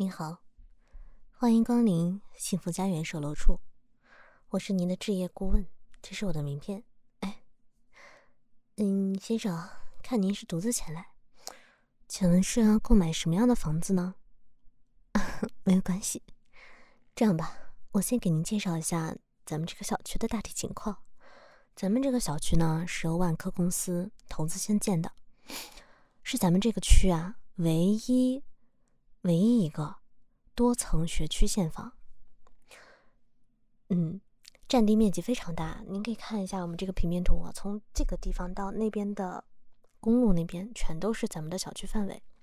您好，欢迎光临幸福家园售楼处，我是您的置业顾问，这是我的名片。先生，看您是独自前来，请问是要购买什么样的房子呢？没有关系，这样吧，我先给您介绍一下咱们这个小区的大体情况。咱们这个小区呢，是由万科公司投资新建的，是咱们这个区啊唯一一个多层学区现房。占地面积非常大，您可以看一下我们这个平面图啊，从这个地方到那边的公路那边，全都是咱们的小区范围。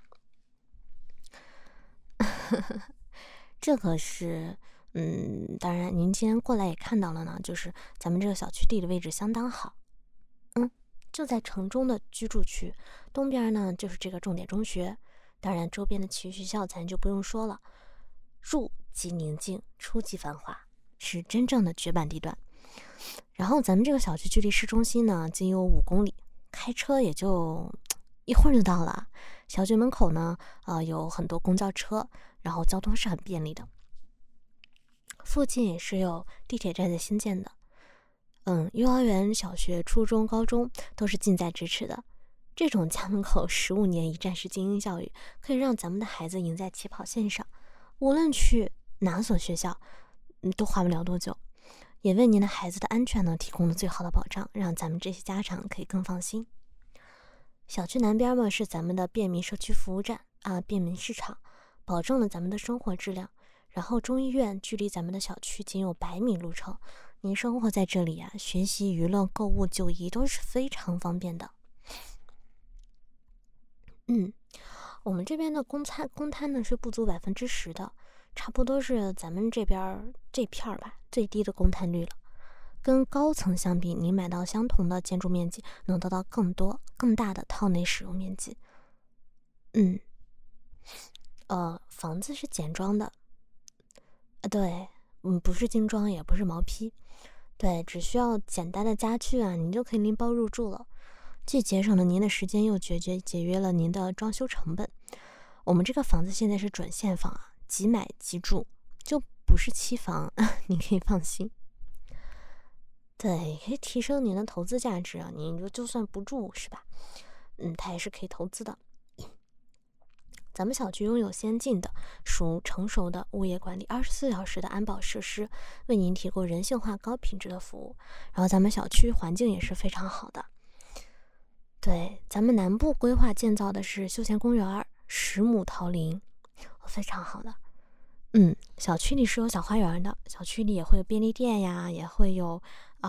这可是，当然您今天过来也看到了呢，就是咱们这个小区地理位置相当好，就在城中的居住区，东边呢就是这个重点中学，当然周边的其余学校咱就不用说了，入即宁静，出即繁华。是真正的绝版地段。然后咱们这个小区距离市中心呢仅有5公里，开车也就一会儿就到了。小区门口呢有很多公交车，然后交通是很便利的。附近也是有地铁站在新建的。幼儿园、小学、初中、高中都是近在咫尺的。这种家门口15年一站式精英教育，可以让咱们的孩子赢在起跑线上，无论去哪所学校都花不了多久，也为您的孩子的安全呢提供了最好的保障，让咱们这些家长可以更放心。小区南边嘛是咱们的便民社区服务站便民市场，保证了咱们的生活质量。然后中医院距离咱们的小区仅有100米路程，您生活在这里学习、娱乐、购物、就医都是非常方便的。我们这边的公摊呢是不足10%的，差不多是咱们这边这片吧最低的公摊率了。跟高层相比，您买到相同的建筑面积，能得到更多更大的套内使用面积。房子是简装的，对，不是精装，也不是毛坯，对，只需要简单的家具您就可以拎包入住了，既节省了您的时间，又节约了您的装修成本。我们这个房子现在是准现房即买即住，就不是期房，你可以放心。对，可以提升您的投资价值您就算不住是吧？它也是可以投资的。咱们小区拥有先进的、属成熟的物业管理，24小时的安保设施，为您提供人性化、高品质的服务。然后咱们小区环境也是非常好的。对，咱们南部规划建造的是休闲公园，10亩桃林，非常好的。小区里是有小花园的，小区里也会有便利店也会有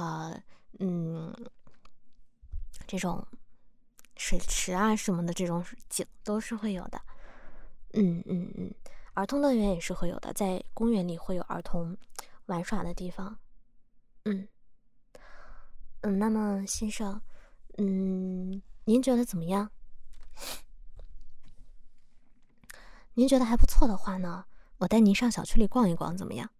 这种水池什么的，这种景都是会有的。儿童乐园也是会有的，在公园里会有儿童玩耍的地方。那么先生，您觉得怎么样？您觉得还不错的话呢，我带您上小区里逛一逛，怎么样？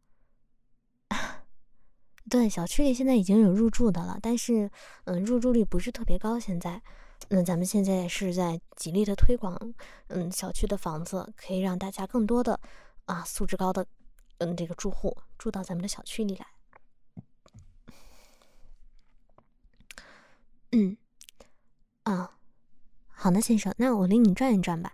对，小区里现在已经有入住的了，但是入住率不是特别高。现在，咱们现在是在极力的推广，小区的房子可以让大家更多的素质高的这个住户住到咱们的小区里来。好的，先生，那我领你转一转吧。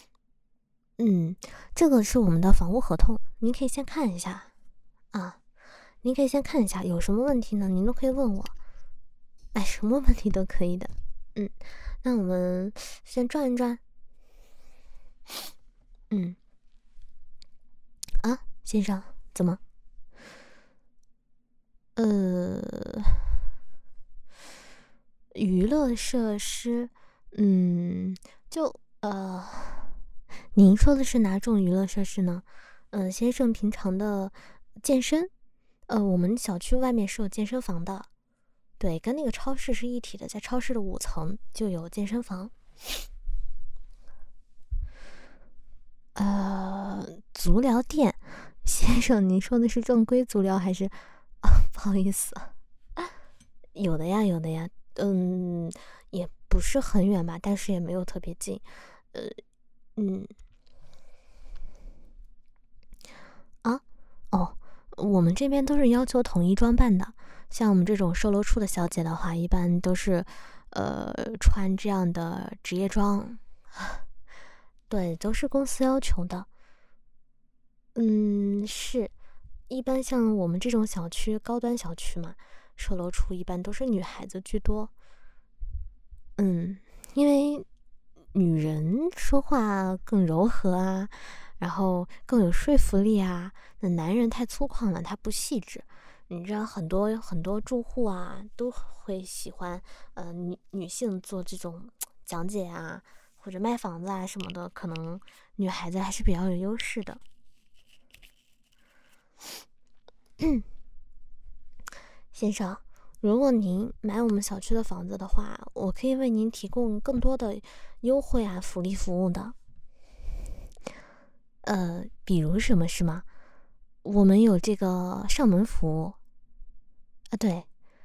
这个是我们的房屋合同，您可以先看一下您可以先看一下，有什么问题呢？您都可以问我，什么问题都可以的。那我们先转一转。先生，怎么？娱乐设施，您说的是哪种娱乐设施呢？先生平常的健身，我们小区外面是有健身房的，对，跟那个超市是一体的，在超市的5层就有健身房。足疗店，先生，您说的是正规足疗还是？不好意思，有的呀，也不是很远吧，但是也没有特别近。 我们这边都是要求统一装扮的，像我们这种售楼处的小姐的话，一般都是穿这样的职业装，对，都是公司要求的。是，一般像我们这种小区，高端小区嘛，售楼处一般都是女孩子居多。因为女人说话更柔和啊，然后更有说服力啊。那男人太粗犷了，他不细致。你知道很多很多住户啊，都会喜欢女性做这种讲解啊，或者卖房子啊什么的，可能女孩子还是比较有优势的。先生，如果您买我们小区的房子的话，我可以为您提供更多的优惠啊、福利服务的。比如什么是吗？我们有这个上门服务啊。对，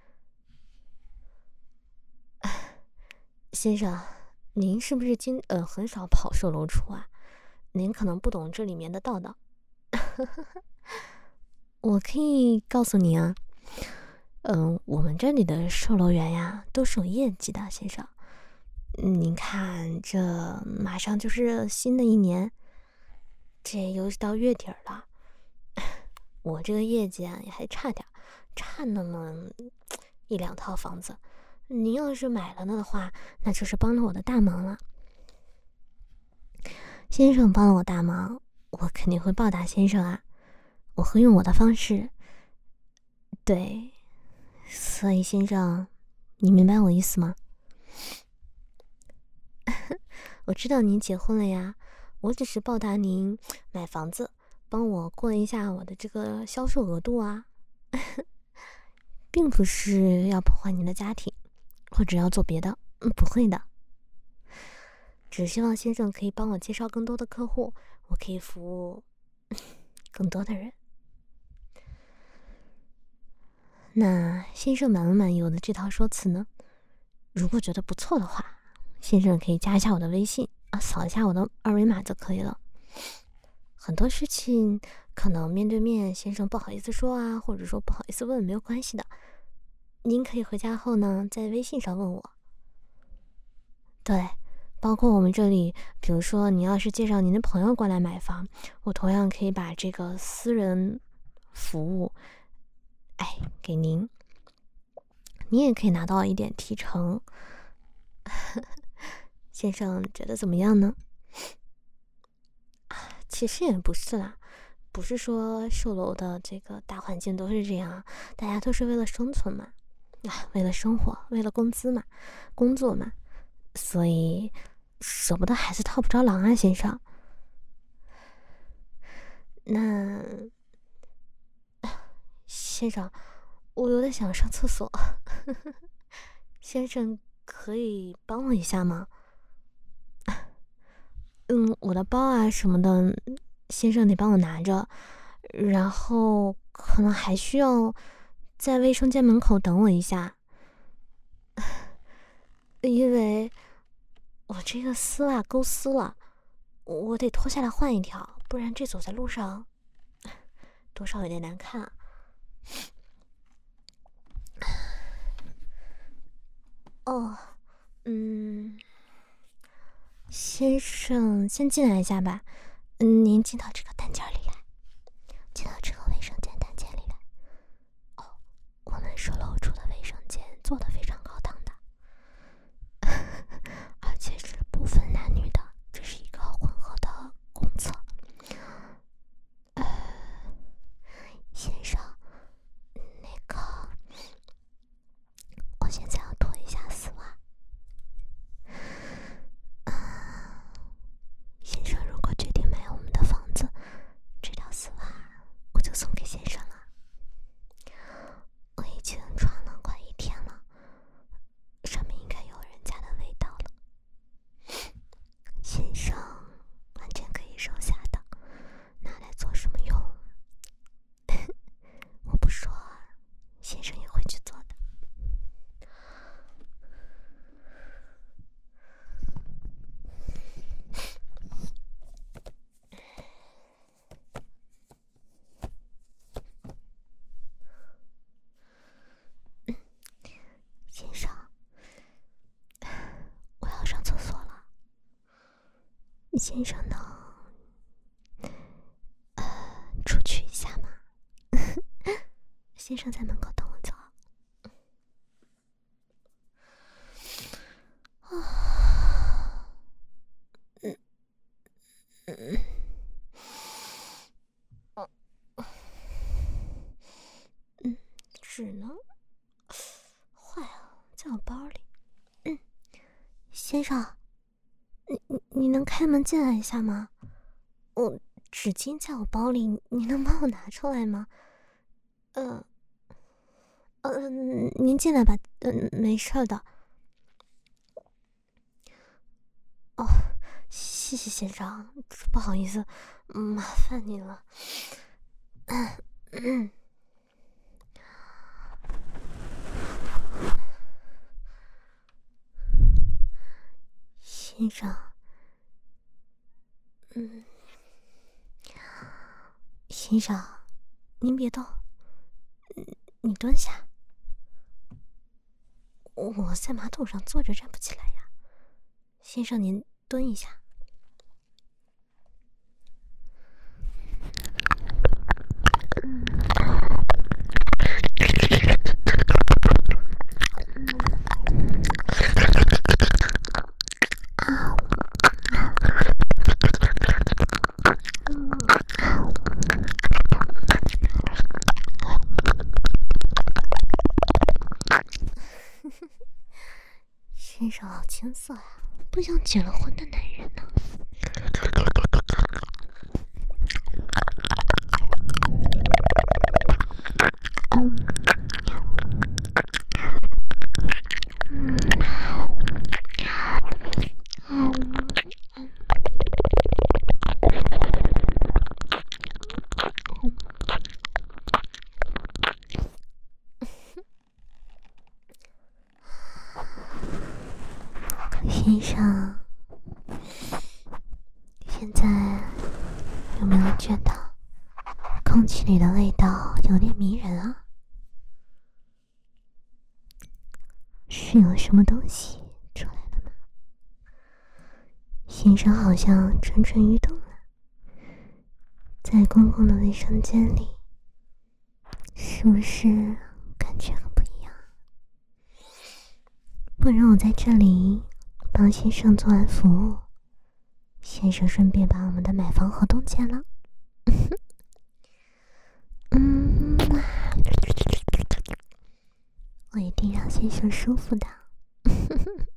先生，您是不是很少跑售楼处啊？您可能不懂这里面的道道。我可以告诉您啊。我们这里的售楼员呀，都是有业绩的，先生。您看，这马上就是新的一年，这又是到月底了，我这个业绩啊也还差点，差那么一两套房子。您要是买了的话，那就是帮了我的大忙了。先生帮了我大忙，我肯定会报答先生啊，我会用我的方式。对。所以先生，你明白我意思吗？我知道您结婚了呀，我只是报答您买房子，帮我过一下我的这个销售额度啊，并不是要破坏您的家庭，或者要做别的，不会的。只希望先生可以帮我介绍更多的客户，我可以服务更多的人。那先生满不满意我的这套说辞呢？如果觉得不错的话，先生可以加一下我的微信啊，扫一下我的二维码就可以了。很多事情可能面对面先生不好意思说啊，或者说不好意思问，没有关系的。您可以回家后呢，在微信上问我。对，包括我们这里，比如说你要是介绍您的朋友过来买房，我同样可以把这个私人服务给您，你也可以拿到一点提成。先生觉得怎么样呢？其实也不是啦，不是说售楼的这个大环境都是这样，大家都是为了生存嘛，为了生活，为了工资嘛，工作嘛，所以舍不得孩子套不着狼啊，先生。那先生，我有点想上厕所，先生可以帮我一下吗？我的包啊什么的，先生得帮我拿着，然后可能还需要在卫生间门口等我一下，因为我这个丝袜勾丝了，我得脱下来换一条，不然这走在路上多少有点难看啊。哦，先生先进来一下吧。您进到这个单间里来，进到这个卫生间单间里来。哦，我们售楼处的卫生间做得非常高档的，而且是不分男女的，这是一个混合的公厕。先生，那个，我现在要脱一下丝袜。先生如果决定买我们的房子，这条丝袜我就送给先生了。我已经穿了快1天了， 先生呢？出去一下嘛。先生在门口等我走。纸呢？坏了，在我包里。先生，你能开门进来一下吗？纸巾在我包里，你能帮我拿出来吗？您进来吧，没事的。哦，谢谢先生，不好意思，麻烦你了。先生，先生，您别动，你蹲下。我在马桶上坐着站不起来呀，先生您蹲一下。先生好青涩呀，不像结了婚的男人呢。先生，现在有没有觉得空气里的味道有点迷人啊？是有什么东西出来了吗？先生好像蠢蠢欲动了，在公共的卫生间里，是不是感觉很不一样？不然我在这里帮先生做完服务，先生顺便把我们的买房合同签了。我一定让先生舒服的。